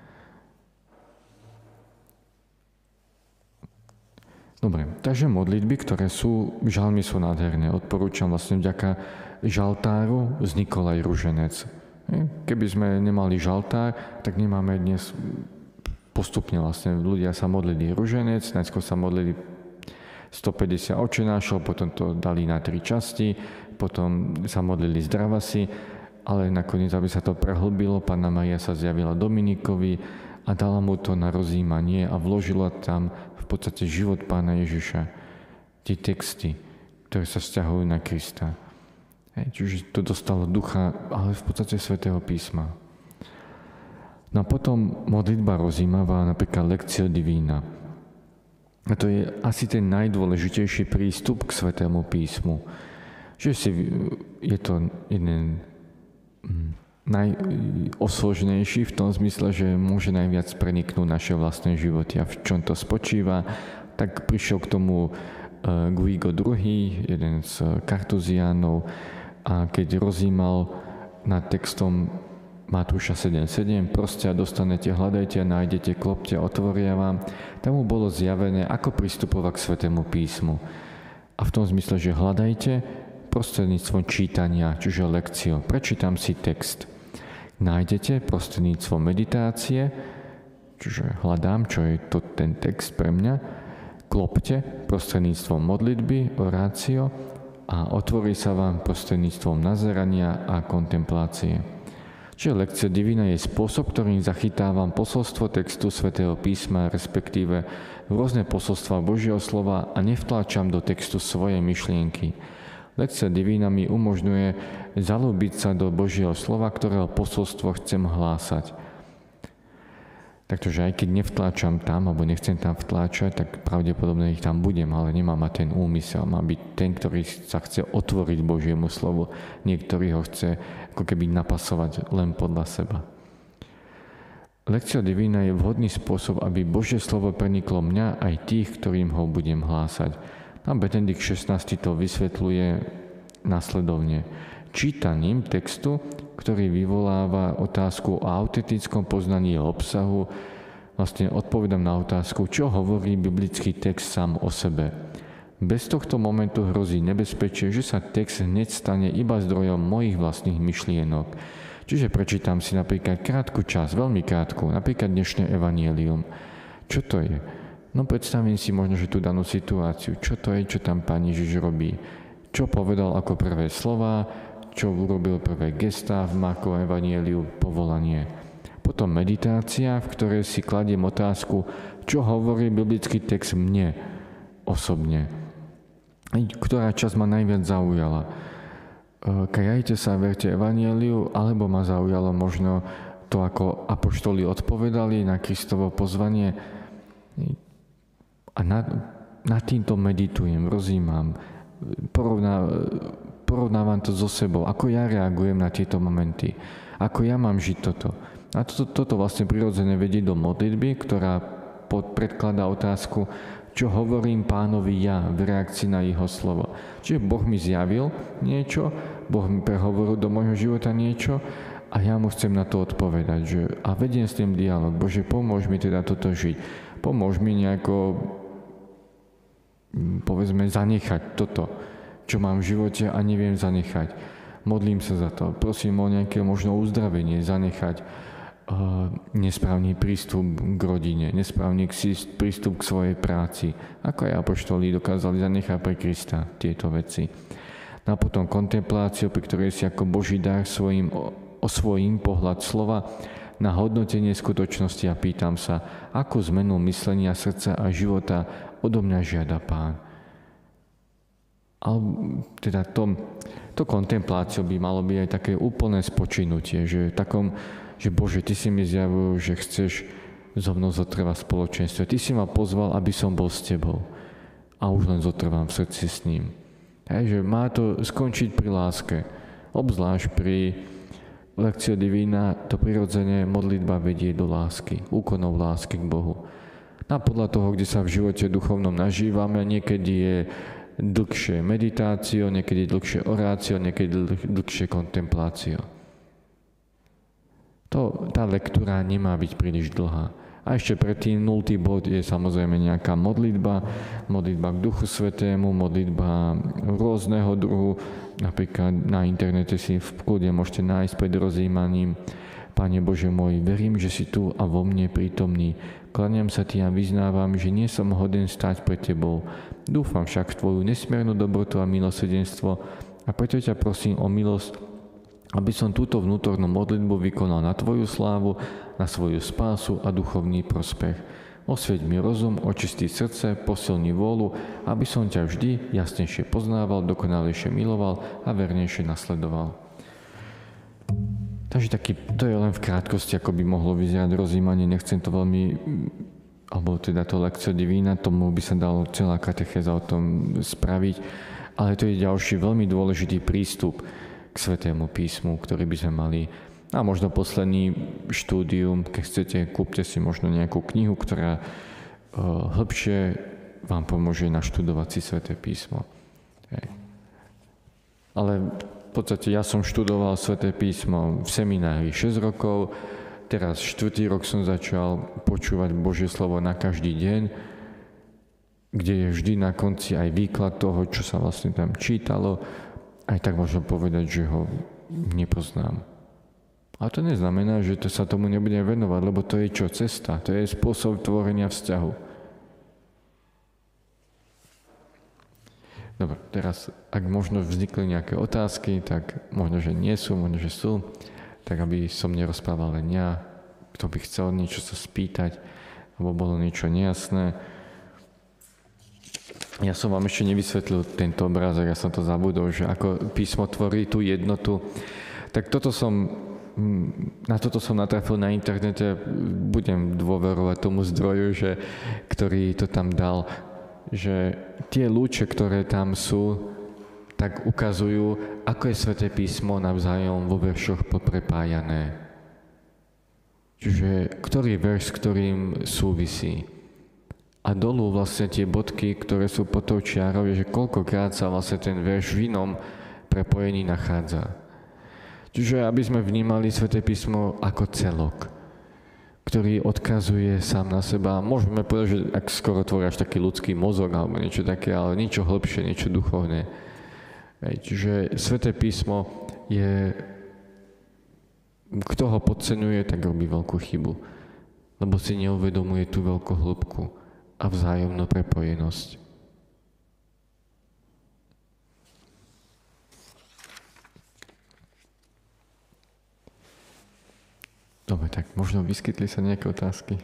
S1: Dobre, takže modlitby, ktoré sú, žalmy sú nádherné. Odporúčam vlastne vďaka žaltáru vznikol aj ruženec. Keby sme nemali žaltár, tak nemáme dnes postupne vlastne. Ľudia sa modlili ruženec, najskôr sa modlili stopäťdesiat očenášov, potom to dali na tri časti, potom sa modlili zdravasy, ale nakoniec, aby sa to prehlbilo, Panna Mária sa zjavila Dominikovi a dala mu to na rozjímanie a vložila tam v podstate život Pána Ježiša. Tie texty, ktoré sa vzťahujú na Krista. Hej, čiže to dostalo ducha, ale v podstate Svätého písma. No a potom modlitba rozjímavá, napríklad Lectio Divina. A to je asi ten najdôležitejší prístup k Svätému písmu. Že si, je to jeden najosloženejší v tom zmysle, že môže najviac preniknúť naše vlastné životy. A v čom to spočíva, tak prišiel k tomu Guigo druhý, jeden z kartuziánov, a keď rozímal nad textom Matúša sedem sedem, proste a dostanete, hľadajte a nájdete, klopte a otvoria vám, tam mu bolo zjavené, ako pristupovať k Svätému písmu. A v tom zmysle, že hľadajte prostredníctvom čítania, čiže lekcio. Prečítam si text. Nájdete prostredníctvom meditácie, čiže hľadám, čo je to ten text pre mňa, klopte prostredníctvom modlitby, orácio a otvorí sa vám prostredníctvom nazerania a kontemplácie. Čiže Lectio Divina je spôsob, ktorým zachytávam posolstvo textu Svätého písma, respektíve rôzne posolstvá Božieho slova a nevtláčam do textu svoje myšlienky. Lectio Divina mi umožňuje zalúbiť sa do Božieho slova, ktorého posolstvo chcem hlásať. Takže aj keď nevtláčam tam, alebo nechcem tam vtláčať, tak pravdepodobne ich tam budem, ale nemám mať ten úmysel. Má byť ten, ktorý sa chce otvoriť Božiemu slovu. Niektorý ho chce ako keby napasovať len podľa seba. Lectio Divina je vhodný spôsob, aby Božie slovo preniklo mňa aj tých, ktorým ho budem hlásať. A Benedikt šestnásty to vysvetľuje nasledovne. Čítaním textu, ktorý vyvoláva otázku o autentickom poznaní jeho obsahu, vlastne odpovedám na otázku, čo hovorí biblický text sám o sebe. Bez tohto momentu hrozí nebezpečie, že sa text hneď stane iba zdrojom mojich vlastných myšlienok. Čiže prečítam si napríklad krátku časť, veľmi krátku, napríklad dnešné evanjelium. Čo to je? No predstavím si možno, že tú danú situáciu. Čo to je, čo tam Pán Ježiš robí? Čo povedal ako prvé slová? Čo urobil prvé gestá v Markovom evanjeliu, povolanie. Potom meditácia, v ktorej si kladiem otázku, čo hovorí biblický text mne osobne. Ktorá časť ma najviac zaujala. Kajajte sa, verte evanjeliu, alebo ma zaujalo možno to, ako apoštoli odpovedali na Kristovo pozvanie. A nad, nad týmto meditujem, rozímam, porovnávam, porovnávam to so sebou, ako ja reagujem na tieto momenty, ako ja mám žiť toto. A toto, toto vlastne prirodzene vedie do modlitby, ktorá pod, predkladá otázku, čo hovorím Pánovi ja v reakcii na jeho slovo. Čiže Boh mi zjavil niečo, Boh mi prehovoril do môjho života niečo a ja mu chcem na to odpovedať. Že, a vediem s tým dialog. Bože, pomôž mi teda toto žiť. Pomôž mi nejako, povedzme, zanechať toto, čo mám v živote a neviem zanechať. Modlím sa za to. Prosím o nejaké možno uzdravenie, zanechať uh, nesprávny prístup k rodine, nesprávny prístup k svojej práci. Ako aj apoštoli dokázali zanechať pre Krista tieto veci. A potom kontempláciu, pri ktorej si ako Boží dar svojim, osvojím pohľad slova na hodnotenie skutočnosti a pýtam sa, akú zmenu myslenia, srdca a života odo mňa žiada Pán. Ale teda to, to kontempláciou by malo byť aj také úplné spočinutie, že takom, že Bože, Ty si mi zjavil, že chceš so mnou zotrvať spoločenstvo. Ty si ma pozval, aby som bol s Tebou. A už len zotrvám v srdci s ním. Hej, že má to skončiť pri láske. Obzvlášť pri Lectio Divina to prirodzene modlitba vedie do lásky, úkonov lásky k Bohu. A podľa toho, kde sa v živote duchovnom nažívame, niekedy je dlhšie meditáciou, niekedy dlhšie oráciou, niekedy dlhšie kontempláciou. To, tá lektúra nemá byť príliš dlhá. A ešte predtým nultý bod je samozrejme nejaká modlitba, modlitba k Duchu Svätému, modlitba rôzneho druhu. Napríklad na internete si v kľude môžete nájsť pred rozjímaním: Pane Bože môj, verím, že si tu a vo mne prítomný. Kláňam sa Ti a vyznávam, že nie som hoden stáť pred Tebou. Dúfam však v Tvoju nesmiernú dobrotu a milosrdenstvo a preto ťa prosím o milosť, aby som túto vnútornú modlitbu vykonal na Tvoju slávu, na svoju spásu a duchovný prospech. Osvieť mi rozum, očistí srdce, posilni vôľu, aby som ťa vždy jasnejšie poznával, dokonalejšie miloval a vernejšie nasledoval. Takže taký, to je len v krátkosti, ako by mohlo vyzerať rozjímanie. Nechcem to veľmi, alebo teda to Lectio Divina, tomu by sa dalo celá katechéza o tom spraviť, ale to je ďalší veľmi dôležitý prístup k Svätému písmu, ktorý by sme mali. A možno posledný štúdium, keď chcete, kúpte si možno nejakú knihu, ktorá uh, hĺbšie vám pomôže naštudovať si Sväté písmo. Hej. Ale v podstate ja som študoval Sväté písmo v seminári šesť rokov, teraz štvrtý rok som začal počúvať Božie slovo na každý deň, kde je vždy na konci aj výklad toho, čo sa vlastne tam čítalo. Aj tak môžem povedať, že ho nepoznám. Ale to neznamená, že to sa tomu nebudem venovať, lebo to je čo? Cesta. To je spôsob tvorenia vzťahu. Dobre, teraz, ak možno vznikli nejaké otázky, tak možno, že nie sú, možno, že sú, tak aby som nerozprával len ja, kto by chcel niečo sa spýtať, alebo bolo niečo nejasné. Ja som vám ešte nevysvetlil tento obrázok, ja som to zabudol, že ako písmo tvorí tú jednotu. Tak toto som, na toto som natrafil na internete, budem dôverovať tomu zdroju, že, ktorý to tam dal, že tie lúče, ktoré tam sú, tak ukazujú, ako je Sväté písmo navzájom vo veršoch poprepájané. Čiže ktorý verš s ktorým súvisí. A dolu vlastne tie bodky, ktoré sú pod tou čiarou, je, že koľkokrát sa vlastne ten verš v inom prepojení nachádza. Čiže aby sme vnímali Sväté písmo ako celok, ktorý odkazuje sám na seba. Môžeme povedať, že ak skoro tvoríš taký ľudský mozog alebo niečo také, ale niečo hlbšie, niečo duchovné. Čiže Sväté písmo je, kto ho podceňuje, tak robí veľkú chybu, lebo si neuvedomuje tú veľkú hĺbku a vzájomnú prepojenosť. Dobre, tak možno vyskytli sa nejaké otázky.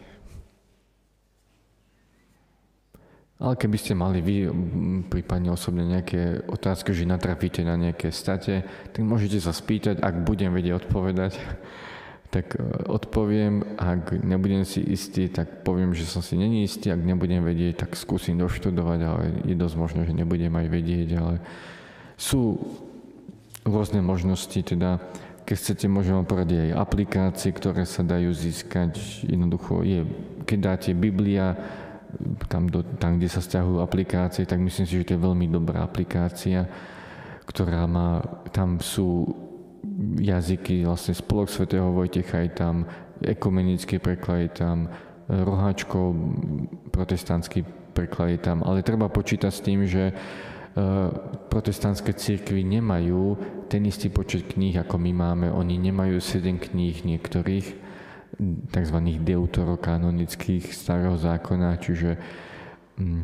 S1: Ale keby ste mali vy prípadne osobne nejaké otázky, že natrafíte na nejaké state, tak môžete sa spýtať, ak budem vedieť odpovedať, tak odpoviem, ak nebudem si istý, tak poviem, že som si není istý, ak nebudem vedieť, tak skúsim doštudovať, ale je dosť možné, že nebudem aj vedieť, ale sú rôzne možnosti, teda keď chcete, môžem vám poradiť aj aplikácie, ktoré sa dajú získať. Jednoducho je, keď dáte Biblia tam, do, tam, kde sa stiahujú aplikácie, tak myslím si, že to je veľmi dobrá aplikácia, ktorá má, tam sú jazyky, vlastne Spolok svätého Vojtecha je tam, ekumenický preklad je tam, Roháčkov protestantský preklad je tam, ale treba počítať s tým, že protestantské cirkvi nemajú ten istý počet kníh, ako my máme. Oni nemajú sedem kníh niektorých, tzv. Deuterokanonických starého zákona, čiže hm,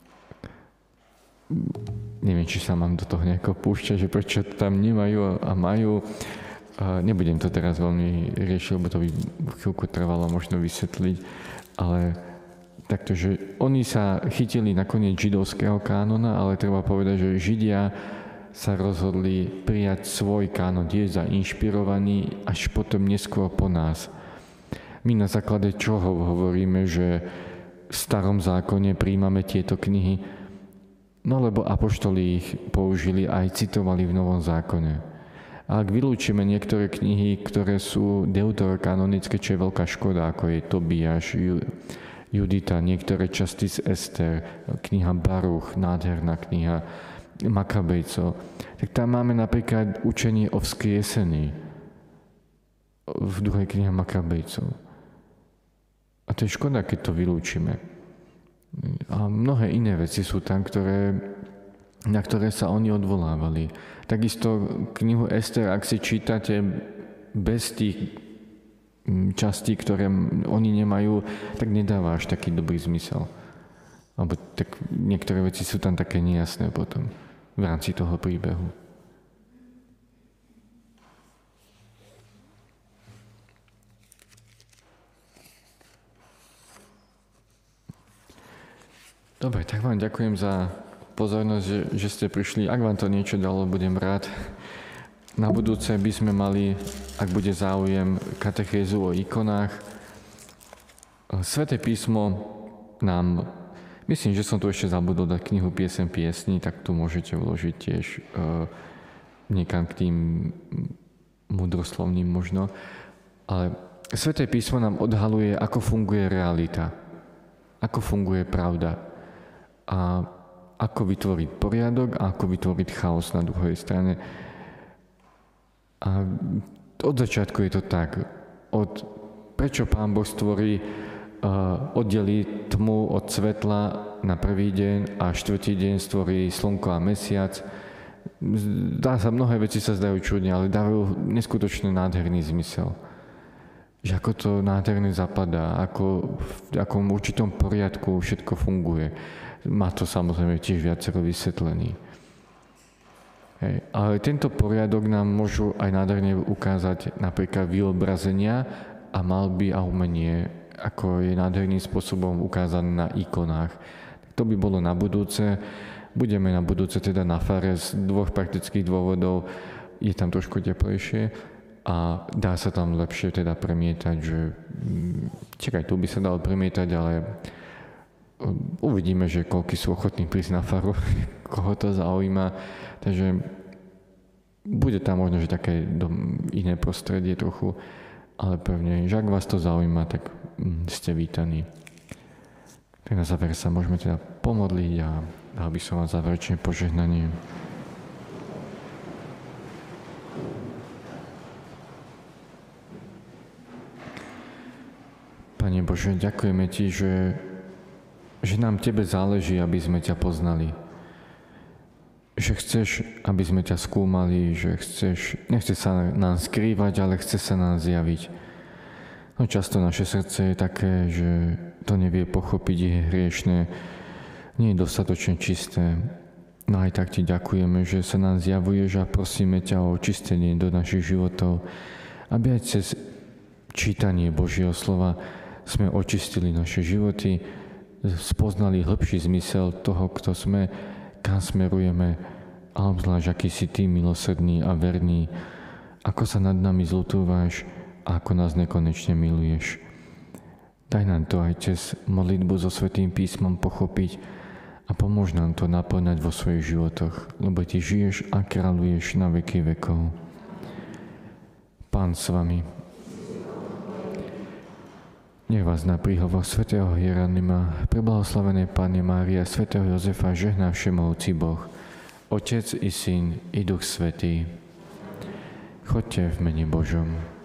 S1: neviem, či sa mám do toho nejako púšťať, že prečo to tam nemajú a majú. Nebudem to teraz veľmi riešiť, lebo to by chvíľku trvalo možno vysvetliť, ale takto, že oni sa chytili nakoniec židovského kánona, ale treba povedať, že Židia sa rozhodli prijať svoj kánon, je zainšpirovaný až potom neskôr po nás. My na základe čoho hovoríme, že v starom zákone príjmame tieto knihy? No lebo apoštoli ich použili a aj citovali v novom zákone. A ak vylúčime niektoré knihy, ktoré sú deuterokanonické, čo je veľká škoda, ako je Tobiáš, Judita, niektoré časti z Ester, kniha Baruch, nádherná kniha Makabejcov, tak tam máme napríklad učenie o vzkriesení v druhej knihe Makabejcov. A to je škoda, keď to vylúčime. A mnohé iné veci sú tam, ktoré, na ktoré sa oni odvolávali. Takisto knihu Ester, ak si čítate bez tých častí, ktoré oni nemajú, tak nedáva až taký dobrý zmysel. Alebo tak niektoré veci sú tam také nejasné potom v rámci toho príbehu. Dobre, tak vám ďakujem za pozornosť, že, že ste prišli. Ak vám to niečo dalo, budem rád. Na budúce by sme mali, ak bude záujem, katechézu o ikonách. Sväté písmo nám, myslím, že som tu ešte zabudol dať knihu Piesem piesní, tak tu môžete vložiť tiež e, niekam k tým múdroslovným možno. Ale Sväté písmo nám odhaluje, ako funguje realita, ako funguje pravda a ako vytvoriť poriadok a ako vytvoriť chaos na druhej strane. A od začiatku je to tak. Od, prečo Pán Boh stvorí, uh, oddelí tmu od svetla na prvý deň a štvrtý deň stvorí slnko a mesiac. Dá sa, mnohé veci sa zdajú čudne, ale dávajú neskutočne nádherný zmysel. Že ako to nádherne zapadá, ako v akom určitom poriadku všetko funguje. Má to samozrejme tiež viacero vysvetlení. Hej. Ale tento poriadok nám môžu aj nádherne ukázať napríklad vyobrazenia a malby a umenie, ako je nádherným spôsobom ukázané na ikonách. To by bolo na budúce. Budeme na budúce teda na fare z dvoch praktických dôvodov. Je tam trošku teplejšie a dá sa tam lepšie teda premietať, že čakaj, tu by sa dalo premietať, ale uvidíme, že koľko sú ochotní prísť na faru, koho to zaujíma. Takže bude tam možno, že také iné prostredie trochu, ale pevne, že ak vás to zaujíma, tak ste vítaní. Tak na záver sa môžeme teda pomodliť a dal by som vám záverečné požehnanie. Pane Bože, ďakujeme Ti, že že nám Tebe záleží, aby sme ťa poznali. Že chceš, aby sme ťa skúmali, že chceš, nechce sa nám skrývať, ale chce sa nám zjaviť. No často naše srdce je také, že to nevie pochopiť, je hriešne, nie je dostatočne čisté. No aj tak Ti ďakujeme, že sa nám zjavuješ a prosíme ťa o očistenie do našich životov, aby aj cez čítanie Božieho slova sme očistili naše životy, spoznali hĺbší zmysel toho, kto sme, kam smerujeme, a obzvlášť, aký si Ty milosrdný a verný, ako sa nad nami zľutúvaš a ako nás nekonečne miluješ. Daj nám to aj cez modlitbu so Svätým písmom pochopiť a pomôž nám to naplňať vo svojich životoch, lebo Ty žiješ a kráľuješ na veky vekov. Pán s vami. Nech vás na príhovor svätého Hieronima, preblahoslavenej Panny Márie a svätého Jozefa žehná všemohúci Boh, Otec i Syn i Duch Svätý. Choďte v mene Božom.